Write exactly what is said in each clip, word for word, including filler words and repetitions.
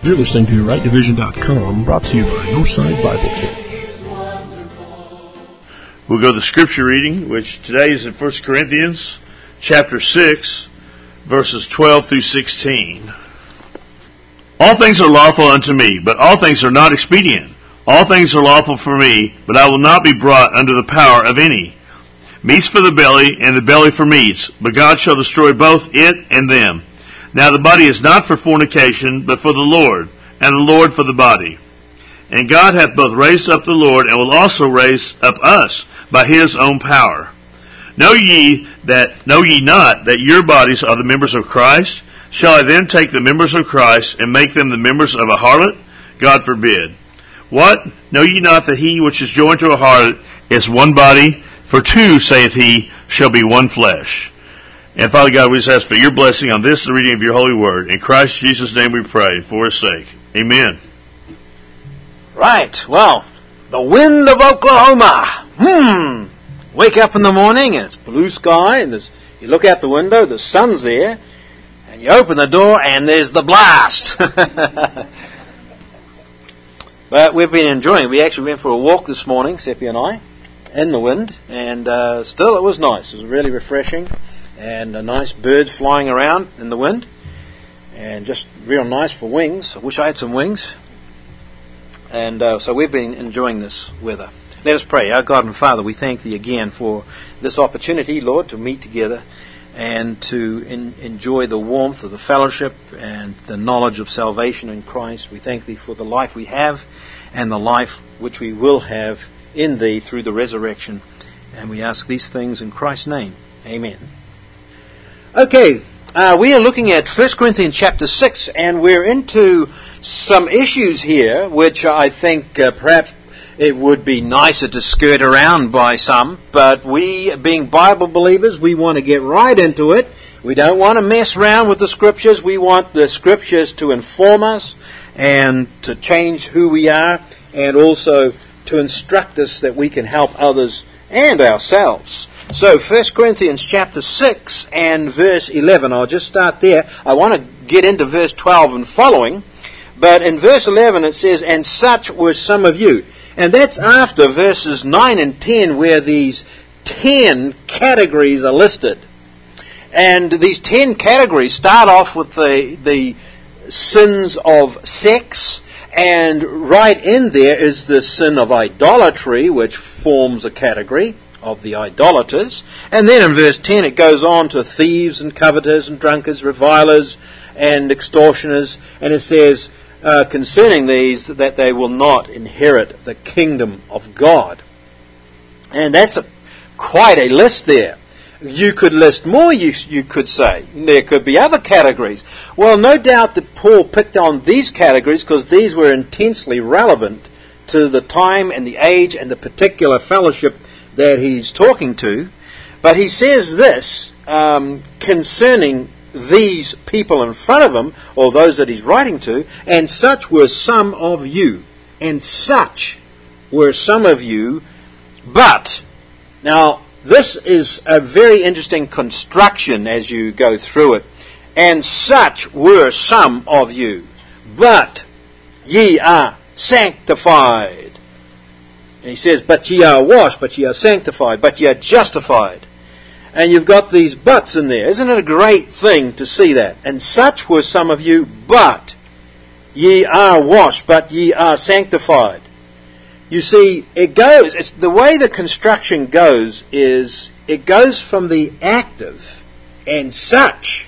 You're listening to right division dot com, brought to you by Northside Bible Church. We'll go to the scripture reading, which today is in First Corinthians chapter six, verses twelve through sixteen. All things are lawful unto me, but all things are not expedient. All things are lawful for me, but I will not be brought under the power of any. Meats for the belly, and the belly for meats, but God shall destroy both it and them. Now the body is not for fornication, but for the Lord, and the Lord for the body. And God hath both raised up the Lord, and will also raise up us by his own power. Know ye that know ye not that your bodies are the members of Christ? Shall I then take the members of Christ, and make them the members of a harlot? God forbid. What? Know ye not that he which is joined to a harlot is one body? For two, saith he, shall be one flesh. And Father God, we just ask for your blessing on this, the reading of your holy word. In Christ Jesus' name we pray, for his sake. Amen. Right, well, the wind of Oklahoma. Hmm. Wake up in the morning and it's blue sky, and there's, you look out the window, the sun's there, and you open the door and there's the blast. But we've been enjoying it. We actually went for a walk this morning, Seppi and I, in the wind, and uh, still it was nice. It was really refreshing. And uh, nice birds flying around in the wind, and just real nice for wings. I wish I had some wings. And uh, so we've been enjoying this weather. Let us pray. Our God and Father, we thank thee again for this opportunity, Lord, to meet together and to in, enjoy the warmth of the fellowship and the knowledge of salvation in Christ. We thank thee for the life we have and the life which we will have in thee through the resurrection. And we ask these things in Christ's name. Amen. Okay, uh, we are looking at First Corinthians chapter six, and we're into some issues here which I think uh, perhaps it would be nicer to skirt around by some, but we, being Bible believers, we want to get right into it. We don't want to mess around with the Scriptures. We want the Scriptures to inform us and to change who we are, and also to instruct us that we can help others and ourselves. So, First Corinthians chapter six and verse eleven. I'll just start there. I want to get into verse twelve and following. But in verse eleven it says, and such were some of you. And that's after verses nine and ten, where these ten categories are listed. And these ten categories start off with the, the sins of sex. And right in there is the sin of idolatry, which forms a category of the idolaters. And then in verse ten it goes on to thieves and coveters and drunkards, revilers and extortioners. And it says uh, concerning these that they will not inherit the kingdom of God. And that's a, quite a list there. You could list more, you, you could say. There could be other categories. Well, no doubt that Paul picked on these categories because these were intensely relevant to the time and the age and the particular fellowship that he's talking to. But he says this um, concerning these people in front of him, or those that he's writing to, and such were some of you. And such were some of you, but... Now, this is a very interesting construction as you go through it. And such were some of you, but ye are sanctified. And he says, but ye are washed, but ye are sanctified, but ye are justified. And you've got these buts in there. Isn't it a great thing to see that? And such were some of you, but ye are washed, but ye are sanctified. You see, it goes, it's the way the construction goes is, it goes from the active, and such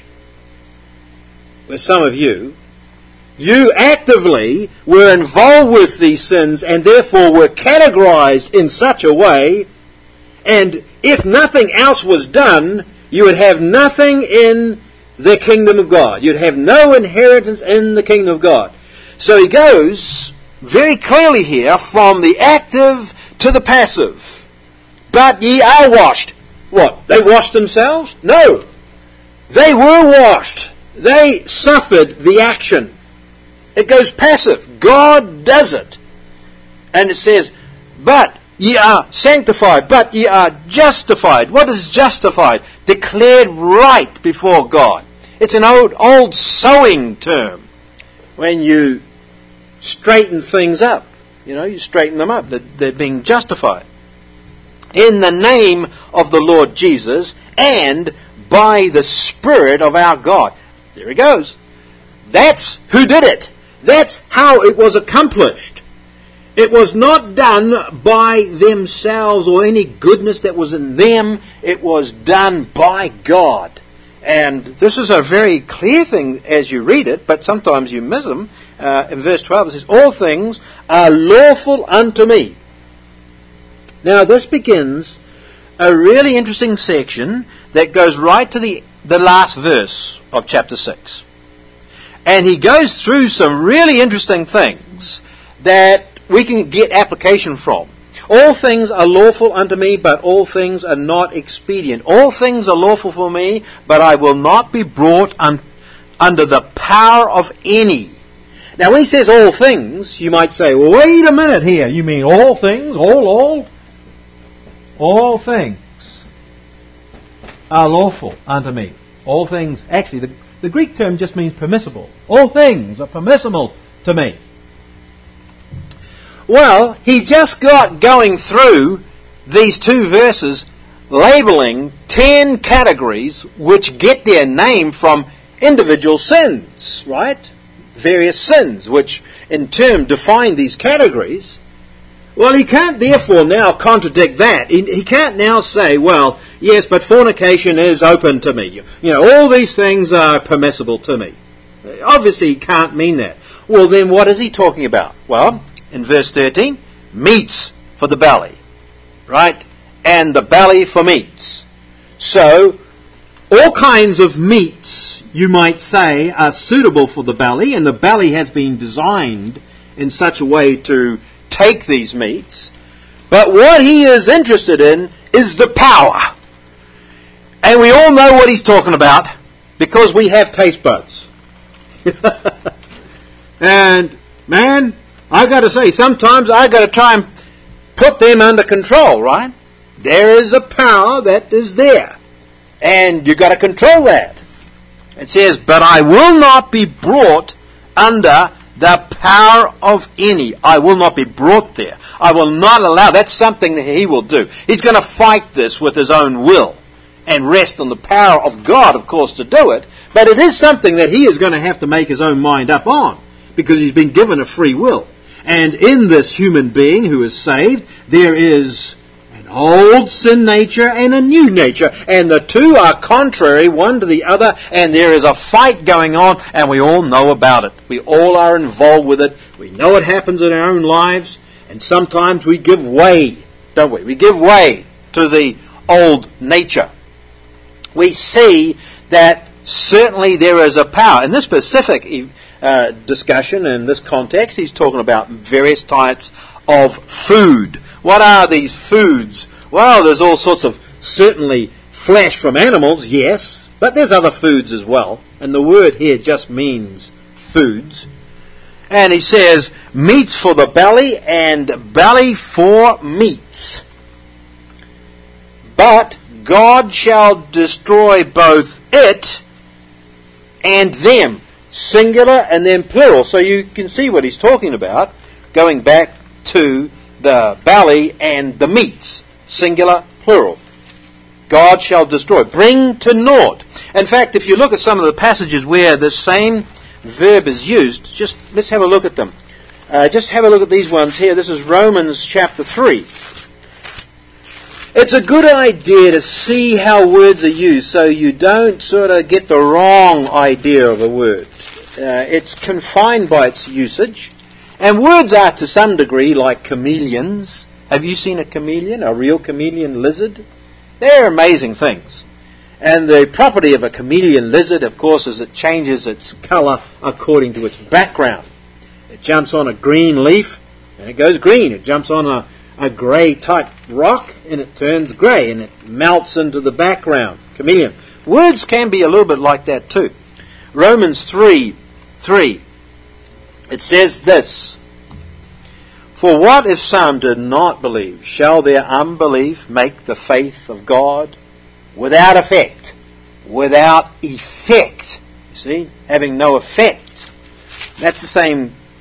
were some of you. You actively were involved with these sins and therefore were categorized in such a way, and if nothing else was done, you would have nothing in the kingdom of God. You'd have no inheritance in the kingdom of God. So he goes very clearly here from the active to the passive. But ye are washed. What? They washed themselves? No. They were washed. They suffered the action. It goes passive. God does it. And it says, but ye are sanctified, but ye are justified. What is justified? Declared right before God. It's an old, old sewing term. When you straighten things up. You know, you straighten them up. They're, they're being justified. In the name of the Lord Jesus and by the Spirit of our God. There he goes. That's who did it. That's how it was accomplished. It was not done by themselves or any goodness that was in them. It was done by God. And this is a very clear thing as you read it, but sometimes you miss them. Uh, in verse twelve it says, all things are lawful unto me. Now this begins a really interesting section that goes right to the, the last verse of chapter six. And he goes through some really interesting things that we can get application from. All things are lawful unto me, but all things are not expedient. All things are lawful for me, but I will not be brought un- under the power of any. Now when he says all things, you might say, well, wait a minute here. You mean all things? All, all? All things are lawful unto me. All things, actually, the, the Greek term just means permissible. All things are permissible to me. Well, he just got going through these two verses labeling ten categories which get their name from individual sins, right? Various sins which in turn define these categories. Well, he can't therefore now contradict that. He, he can't now say, well, yes, but fornication is open to me. You know, all these things are permissible to me. Obviously he can't mean that. Well, then what is he talking about? Well, in verse thirteen, meats for the belly, right? And the belly for meats. So, all kinds of meats, you might say, are suitable for the belly, and the belly has been designed in such a way to take these meats. But what he is interested in is the power. And we all know what he's talking about because we have taste buds. And, man, I got to say, sometimes I got to try and put them under control, right? There is a power that is there, and you got to control that. It says, "But I will not be brought under the power of any." I will not be brought there. I will not allow. That's something that he will do. He's going to fight this with his own will and rest on the power of God, of course, to do it. But it is something that he is going to have to make his own mind up on because he's been given a free will. And in this human being who is saved, there is an old sin nature and a new nature. And the two are contrary one to the other. And there is a fight going on. And we all know about it. We all are involved with it. We know it happens in our own lives. And sometimes we give way, don't we? We give way to the old nature. We see that certainly there is a power. In this specific Uh, discussion in this context, he's talking about various types of food. What are these foods? Well, there's all sorts of, certainly flesh from animals, yes, but there's other foods as well. And the word here just means foods. And he says, meats for the belly and belly for meats. But God shall destroy both it and them. Singular and then plural. So you can see what he's talking about, going back to the belly and the meats. Singular, plural. God shall destroy. Bring to naught. In fact, if you look at some of the passages where the same verb is used, just let's have a look at them. Uh, just have a look at these ones here. This is Romans chapter three. It's a good idea to see how words are used so you don't sort of get the wrong idea of a word. Uh, it's confined by its usage. And words are to some degree like chameleons. Have you seen a chameleon, a real chameleon lizard? They're amazing things. And the property of a chameleon lizard, of course, is it changes its colour according to its background. It jumps on a green leaf and it goes green. It jumps on a, a grey type rock and it turns grey and it melts into the background. Chameleon. Words can be a little bit like that too. Romans three, three. It says this: "For what if some did not believe? Shall their unbelief make the faith of God without effect?" Without effect. You see? Having no effect. That's the same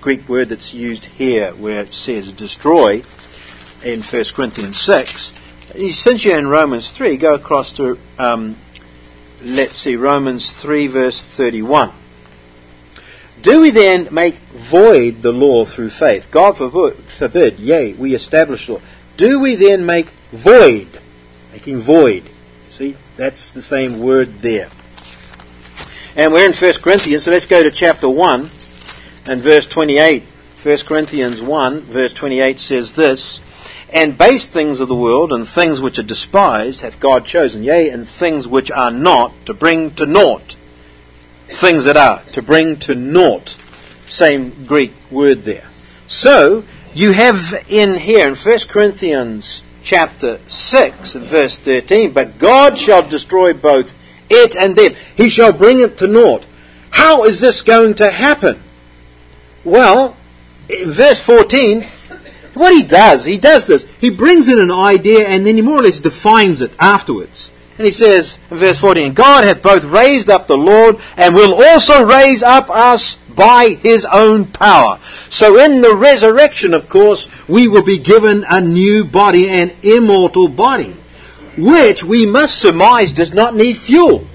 Greek word that's used here where it says destroy in First Corinthians six. Since you're in Romans three, go across to, um, let's see, Romans three verse thirty-one. Do we then make void the law through faith? God forbid, yea, we establish law. Do we then make void, making void? See, that's the same word there. And we're in First Corinthians, so let's go to chapter one and verse twenty-eight. First Corinthians one, verse twenty-eight says this, and base things of the world and things which are despised hath God chosen, yea, and things which are not, to bring to naught. Things that are, to bring to naught. Same Greek word there. So, you have in here, in First Corinthians chapter six, verse thirteen, but God shall destroy both it and them. He shall bring it to naught. How is this going to happen? Well, in verse fourteen, what he does, he does this. He brings in an idea and then he more or less defines it afterwards. And he says in verse fourteen, God hath both raised up the Lord and will also raise up us by his own power. So in the resurrection, of course, we will be given a new body, an immortal body, which we must surmise does not need fuel,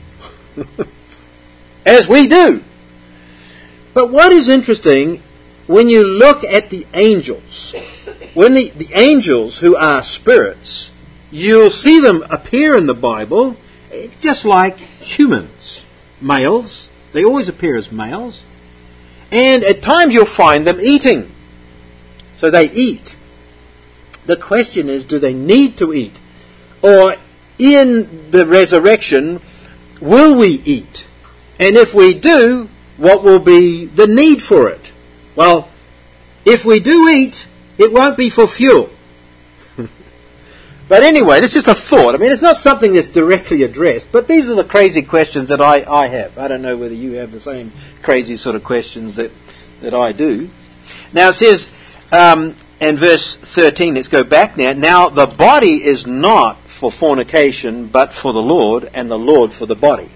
as we do. But what is interesting, when you look at the angels, when the, the angels who are spirits, you'll see them appear in the Bible just like humans, males. They always appear as males. And at times you'll find them eating. So they eat. The question is, do they need to eat? Or in the resurrection, will we eat? And if we do, what will be the need for it? Well, if we do eat, it won't be for fuel. But anyway, that's just a thought. I mean, it's not something that's directly addressed, but these are the crazy questions that I, I have. I don't know whether you have the same crazy sort of questions that, that I do. Now it says, um, in verse thirteen, let's go back now. Now the body is not for fornication, but for the Lord, and the Lord for the body.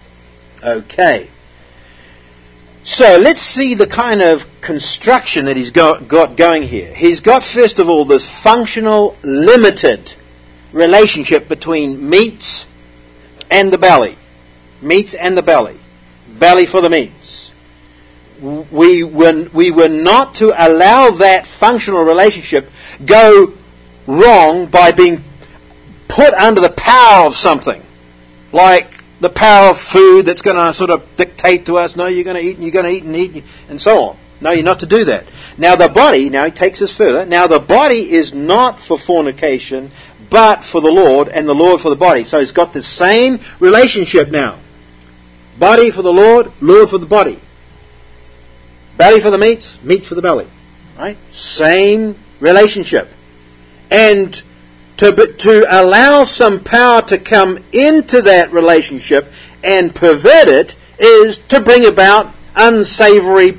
Okay. So let's see the kind of construction that he's got, got going here. He's got, first of all, this functional, limited relationship between meats and the belly. Meats and the belly. Belly for the meats. We were, we were not to allow that functional relationship go wrong by being put under the power of something. Like the power of food that's going to sort of dictate to us, no, you're going to eat and you're going to eat and eat and so on. No, you're not to do that. Now the body, now he takes us further, now the body is not for fornication, but for the Lord, and the Lord for the body. So he's got the same relationship now. Body for the Lord, Lord for the body. Belly for the meats, meat for the belly. Right? Same relationship. And to, to allow some power to come into that relationship and pervert it is to bring about unsavory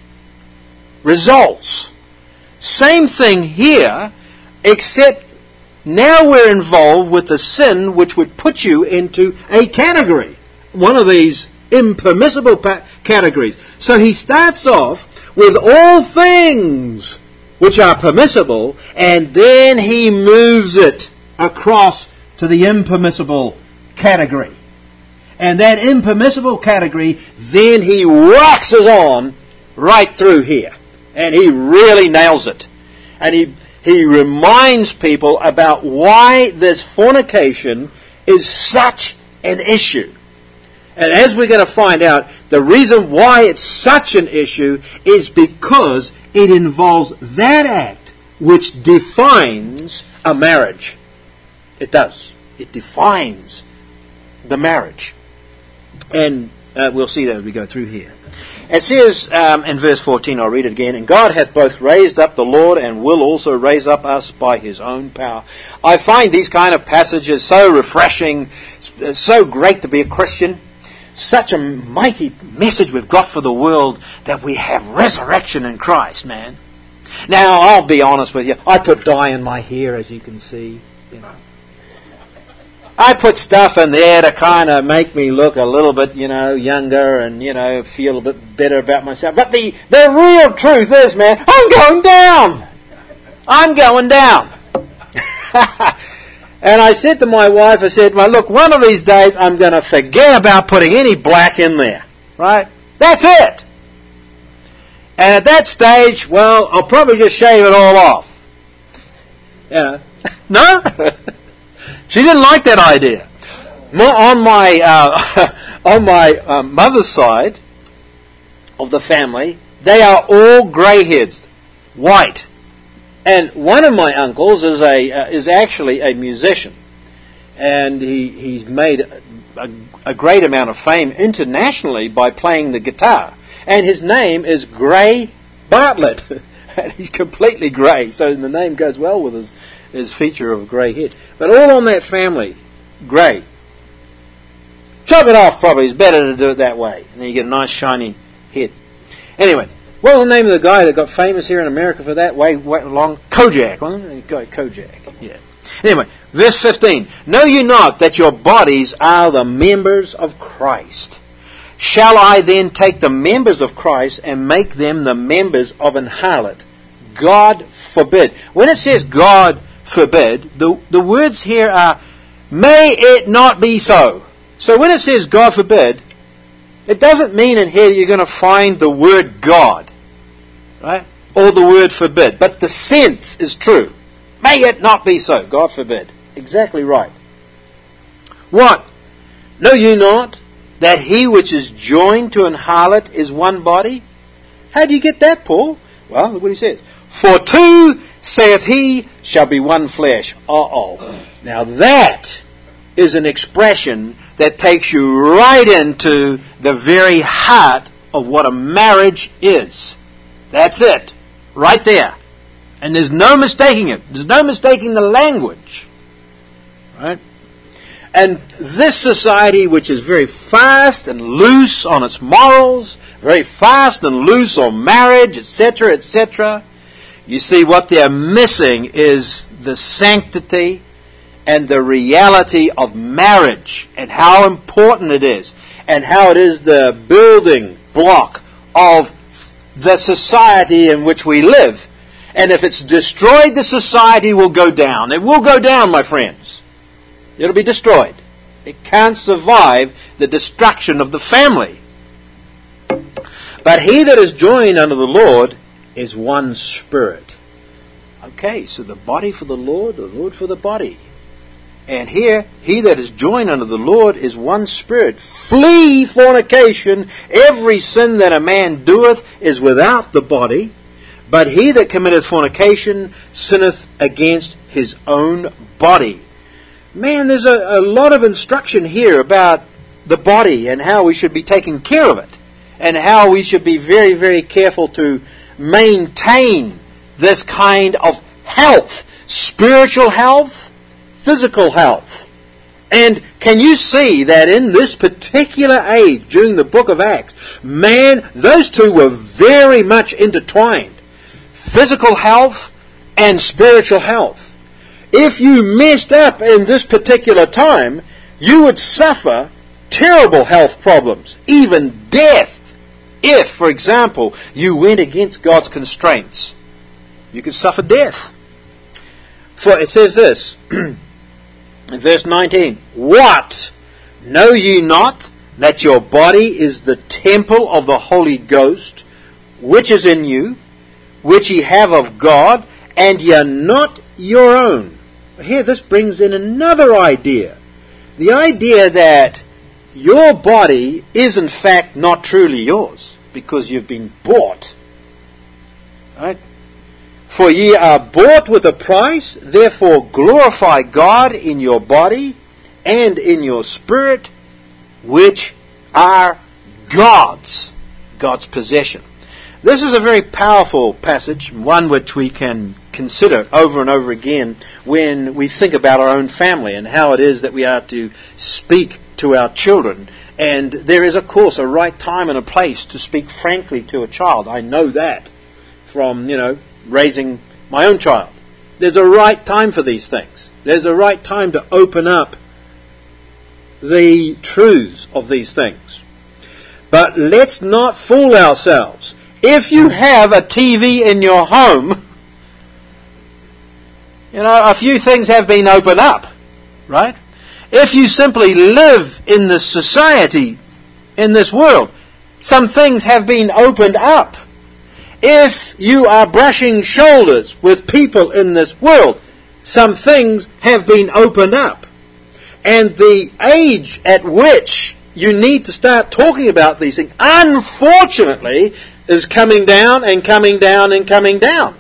results. Same thing here, except now we're involved with the sin which would put you into a category. One of these impermissible pa- categories. So he starts off with all things which are permissible, and then he moves it across to the impermissible category. And that impermissible category, then he waxes on right through here. And he really nails it. And he he reminds people about why this fornication is such an issue. And as we're going to find out, the reason why it's such an issue is because it involves that act which defines a marriage. It does. It defines the marriage. And uh, we'll see that as we go through here. It says um, in verse fourteen, I'll read it again, and God hath both raised up the Lord and will also raise up us by his own power. I find these kind of passages so refreshing, so great to be a Christian. Such a mighty message we've got for the world that we have resurrection in Christ, man. Now, I'll be honest with you. I put dye in my hair, as you can see. You know. I put stuff in there to kind of make me look a little bit, you know, younger and, you know, feel a bit better about myself. But the, the real truth is, man, I'm going down. I'm going down. And I said to my wife, I said, well, look, one of these days I'm going to forget about putting any black in there. Right? That's it. And at that stage, well, I'll probably just shave it all off. You know. No? She didn't like that idea. On my uh, on my uh, mother's side of the family, they are all grey-heads, white. And one of my uncles is a uh, is actually a musician, and he he's made a, a great amount of fame internationally by playing the guitar. And his name is Gray Bartlett. And he's completely grey, so the name goes well with his his feature of grey head. But all on that family, grey. Chop it off probably. It's better to do it that way. And then you get a nice shiny head. Anyway, what was the name of the guy that got famous here in America for that way, way long? Kojak, wasn't it? Guy Kojak, yeah. Anyway, verse fifteen. Know you not that your bodies are the members of Christ? Shall I then take the members of Christ and make them the members of an harlot? God forbid. When it says God forbid, the, the words here are, may it not be so. So when it says God forbid, it doesn't mean in here you're going to find the word God, right? Or the word forbid. But the sense is true. May it not be so. God forbid. Exactly right. What? Know you not that he which is joined to an harlot is one body? How do you get that, Paul? Well, look what he says. For two, saith he, shall be one flesh. Uh-oh. Now that is an expression that takes you right into the very heart of what a marriage is. That's it. Right there. And there's no mistaking it. There's no mistaking the language. Right? And this society, which is very fast and loose on its morals, very fast and loose on marriage, et cetera, et cetera, you see what they're missing is the sanctity and the reality of marriage and how important it is and how it is the building block of the society in which we live. And if it's destroyed, the society will go down. It will go down, my friends. It'll be destroyed. It can't survive the destruction of the family. But he that is joined unto the Lord is one spirit. Okay, so the body for the Lord, the Lord for the body. And here, he that is joined unto the Lord is one spirit. Flee fornication. Every sin that a man doeth is without the body. But he that committeth fornication sinneth against his own body. Man, there's a, a lot of instruction here about the body and how we should be taking care of it. And how we should be very, very careful to maintain this kind of health. Spiritual health, physical health. And can you see that in this particular age, during the book of Acts, man, those two were very much intertwined. Physical health and spiritual health. If you messed up in this particular time, you would suffer terrible health problems, even death. If, for example, you went against God's constraints, you could suffer death. For it says this, in verse nineteen, what? Know ye not that your body is the temple of the Holy Ghost, which is in you, which ye have of God, and ye are not your own? Here, this brings in another idea. The idea that your body is in fact not truly yours, because you've been bought. Right? For ye are bought with a price, therefore glorify God in your body and in your spirit, which are God's, God's possession. This is a very powerful passage, one which we can consider over and over again when we think about our own family and how it is that we are to speak to our children. And there is, of course, a right time and a place to speak frankly to a child. I know that from, you know, raising my own child. There's a right time for these things. There's a right time to open up the truths of these things. But let's not fool ourselves. If you have a T V in your home, you know, a few things have been opened up, right? If you simply live in this society, in this world, some things have been opened up. If you are brushing shoulders with people in this world, some things have been opened up. And the age at which you need to start talking about these things, unfortunately, is coming down and coming down and coming down.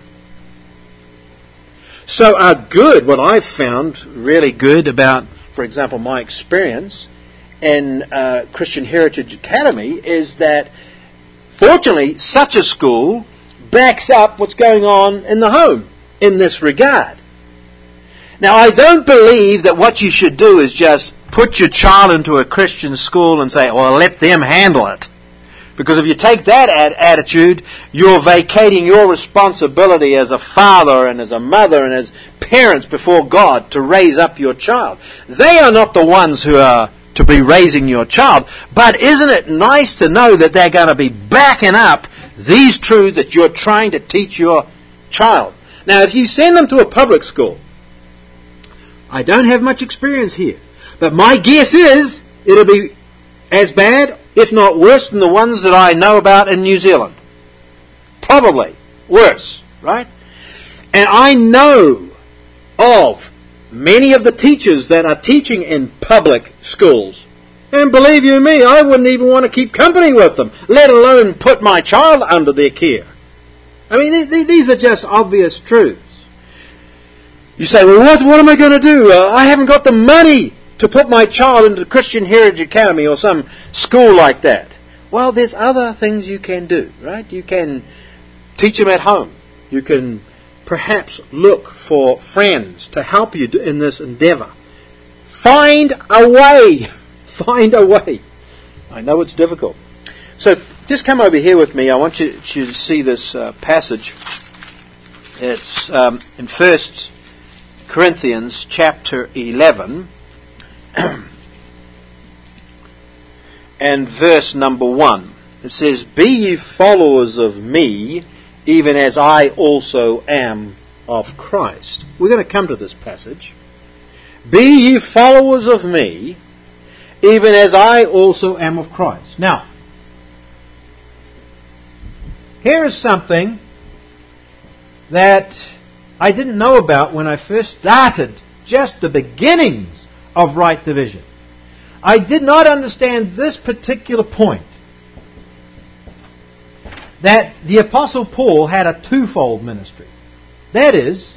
So a good, what I've found really good about, for example, my experience in uh, Christian Heritage Academy is that, fortunately, such a school backs up what's going on in the home in this regard. Now, I don't believe that what you should do is just put your child into a Christian school and say, well, let them handle it. Because if you take that ad- attitude, you're vacating your responsibility as a father and as a mother and as parents before God to raise up your child. They are not the ones who are to be raising your child. But isn't it nice to know that they're going to be backing up these truths that you're trying to teach your child? Now, if you send them to a public school, I don't have much experience here, but my guess is it'll be as bad, if not worse, than the ones that I know about in New Zealand. Probably worse, right? And I know of many of the teachers that are teaching in public schools. And believe you me, I wouldn't even want to keep company with them, let alone put my child under their care. I mean, these are just obvious truths. You say, well, what, what am I going to do? Uh, I haven't got the money to put my child into Christian Heritage Academy or some school like that. Well, there's other things you can do, right? You can teach them at home. You can perhaps look for friends to help you in this endeavor. Find a way. Find a way. I know it's difficult. So just come over here with me. I want you, you to see this uh, passage. It's um, in First Corinthians chapter eleven and verse number one. It says, "Be ye followers of me, even as I also am of Christ." We're going to come to this passage. "Be ye followers of me, even as I also am of Christ." Now, here is something that I didn't know about when I first started, just the beginnings of right division. I did not understand this particular point, that the Apostle Paul had a twofold ministry. That is,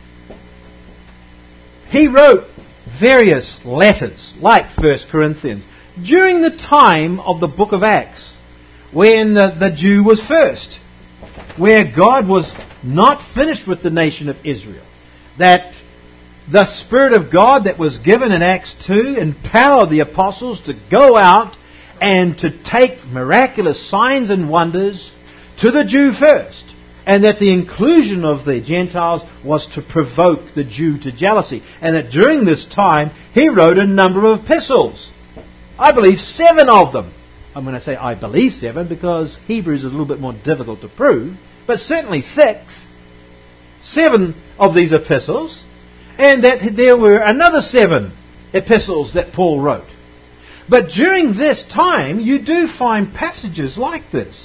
he wrote various letters, like First Corinthians, during the time of the book of Acts, when the, the Jew was first, where God was not finished with the nation of Israel. That the Spirit of God that was given in Acts two empowered the apostles to go out and to take miraculous signs and wonders to the Jew first. And that the inclusion of the Gentiles was to provoke the Jew to jealousy. And that during this time, he wrote a number of epistles. I believe seven of them. I'm going to say I believe seven because Hebrews is a little bit more difficult to prove. But certainly six. Seven of these epistles. And that there were another seven epistles that Paul wrote. But during this time, you do find passages like this.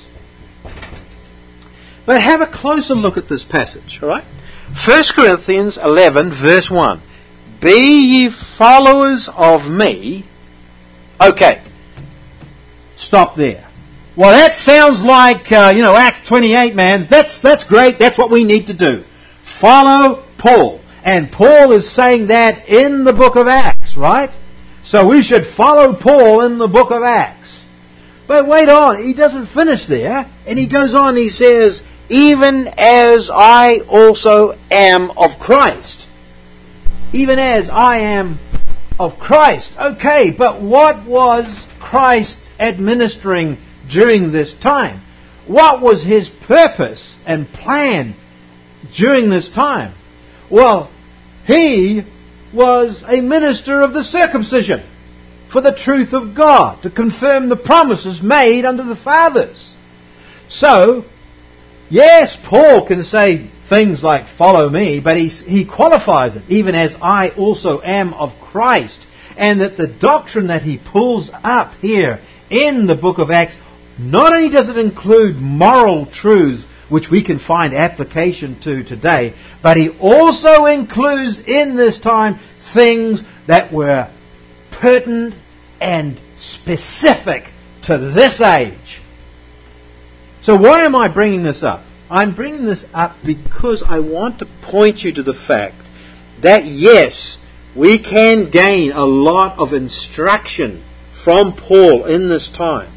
But have a closer look at this passage, all right? First Corinthians eleven, verse one. "Be ye followers of me." Okay. Stop there. Well, that sounds like, uh, you know, Acts twenty-eight, man. That's, that's great. That's what we need to do. Follow Paul. And Paul is saying that in the book of Acts, right? So we should follow Paul in the book of Acts. But wait on. He doesn't finish there. And he goes on, he says, "Even as I also am of Christ." Even as I am of Christ. Okay, but what was Christ administering during this time? What was his purpose and plan during this time? Well, he was a minister of the circumcision. for the truth of God, to confirm the promises made unto the fathers. So, yes, Paul can say things like, follow me, but he, he qualifies it, even as I also am of Christ. And that the doctrine that he pulls up here in the book of Acts, not only does it include moral truths which we can find application to today, but he also includes in this time things that were pertinent and specific to this age. So why am I bringing this up? I'm bringing this up because I want to point you to the fact that yes, we can gain a lot of instruction from Paul in this time.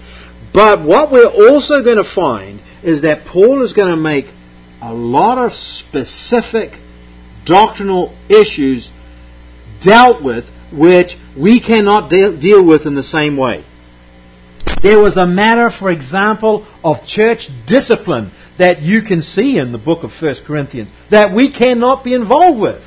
But what we're also going to find is that Paul is going to make a lot of specific doctrinal issues dealt with which we cannot de- deal with in the same way. There was a matter, for example, of church discipline that you can see in the book of First Corinthians that we cannot be involved with.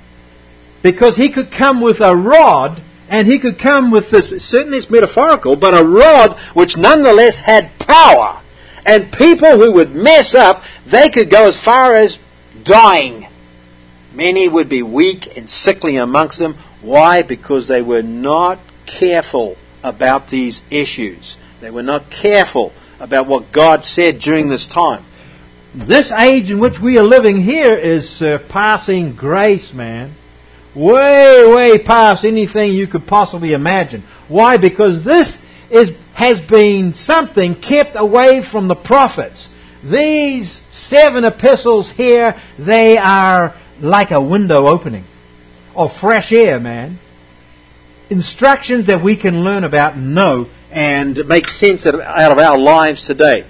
Because he could come with a rod, and he could come with this, certainly it's metaphorical, but a rod which nonetheless had power. And people who would mess up, they could go as far as dying. Many would be weak and sickly amongst them. Why? Because they were not careful about these issues. They were not careful about what God said during this time. This age in which we are living here is surpassing grace, man. Way, way past anything you could possibly imagine. Why? Because this is has been something kept away from the prophets. These seven epistles here, they are like a window opening of fresh air, man. Instructions that we can learn about and know and make sense out of our lives today.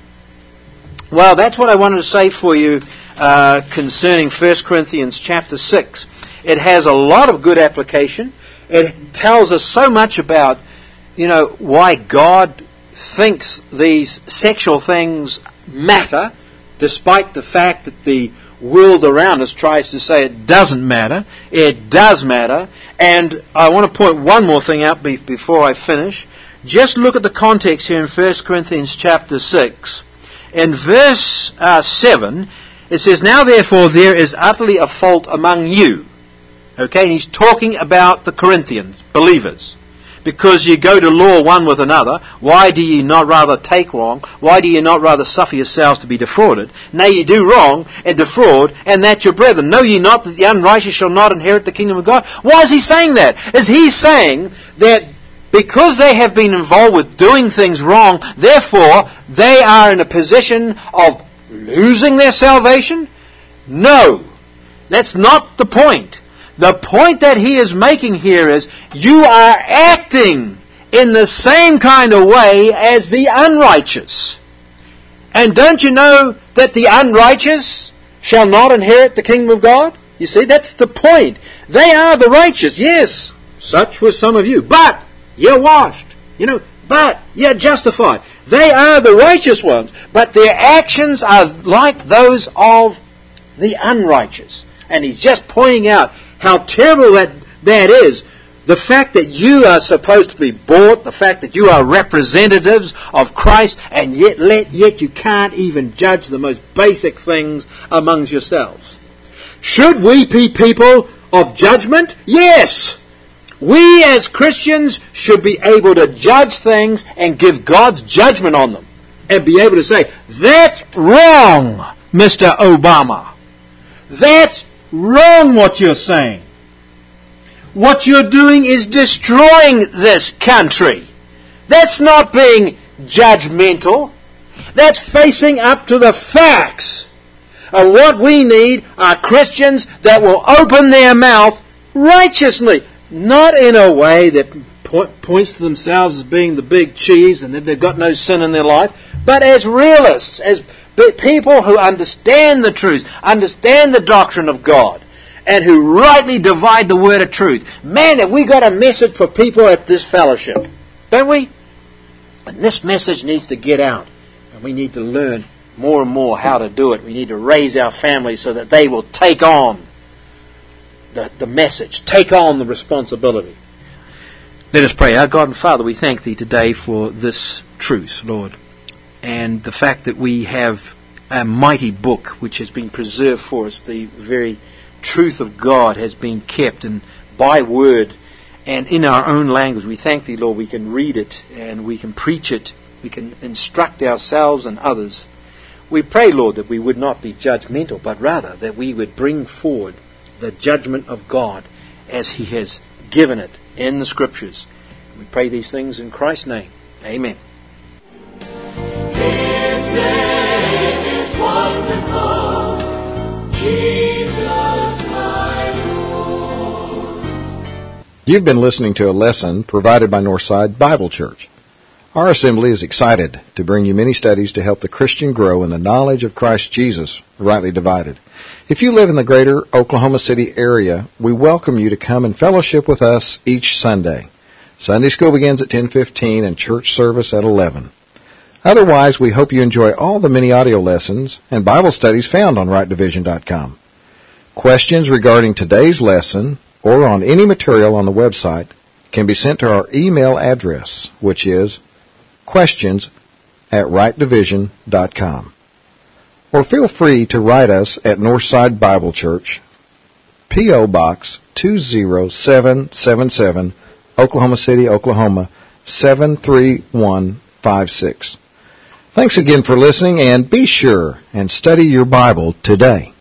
Well, that's what I wanted to say for you uh, concerning First Corinthians chapter six. It has a lot of good application. It tells us so much about, you know, why God thinks these sexual things matter, despite the fact that the world around us tries to say it doesn't matter. It does matter. And I want to point one more thing out be- before I finish. Just look at the context here in First Corinthians chapter six. In verse uh, seven, it says, "Now therefore there is utterly a fault among you." Okay, and he's talking about the Corinthians, believers. Because you go to law one with another, why do ye not rather take wrong? Why do ye not rather suffer yourselves to be defrauded? Nay, ye do wrong and defraud, and that your brethren. Know ye not that the unrighteous shall not inherit the kingdom of God? Why is he saying that? Is he saying that because they have been involved with doing things wrong, therefore they are in a position of losing their salvation? No, that's not the point. The point that he is making here is you are acting in the same kind of way as the unrighteous. And don't you know that the unrighteous shall not inherit the kingdom of God? You see, that's the point. They are the righteous, yes. Such were some of you. But you're washed. You know, but you're justified. They are the righteous ones. But their actions are like those of the unrighteous. And he's just pointing out how terrible that, that is. The fact that you are supposed to be bought, the fact that you are representatives of Christ, and yet, let, yet you can't even judge the most basic things amongst yourselves. Should we be people of judgment? Yes! We as Christians should be able to judge things and give God's judgment on them. And be able to say, that's wrong, Mister Obama. That's wrong what you're saying. What you're doing is destroying this country. That's not being judgmental. That's facing up to the facts. And what we need are Christians that will open their mouth righteously. Not in a way that po- points to themselves as being the big cheese and that they've got no sin in their life, but as realists, as people who understand the truth, understand the doctrine of God, and who rightly divide the word of truth. Man, have we got a message for people at this fellowship, don't we? And this message needs to get out. And we need to learn more and more how to do it. We need to raise our families so that they will take on the, the message, take on the responsibility. Let us pray. Our God and Father, we thank Thee today for this truth, Lord, and the fact that we have a mighty book which has been preserved for us. The very truth of God has been kept, and by word and in our own language. We thank Thee, Lord, we can read it and we can preach it. We can instruct ourselves and others. We pray, Lord, that we would not be judgmental, but rather that we would bring forward the judgment of God as He has given it in the Scriptures. We pray these things in Christ's name. Amen. His name is wonderful, Jesus my Lord. You've been listening to a lesson provided by Northside Bible Church. Our assembly is excited to bring you many studies to help the Christian grow in the knowledge of Christ Jesus, rightly divided. If you live in the greater Oklahoma City area, we welcome you to come and fellowship with us each Sunday. Sunday school begins at ten fifteen and church service at eleven. Otherwise, we hope you enjoy all the many audio lessons and Bible studies found on right division dot com. Questions regarding today's lesson or on any material on the website can be sent to our email address, which is questions at right division dot com. Or feel free to write us at Northside Bible Church, P O. Box two zero seven seven seven, Oklahoma City, Oklahoma seven three one five six. Thanks again for listening, and be sure and study your Bible today.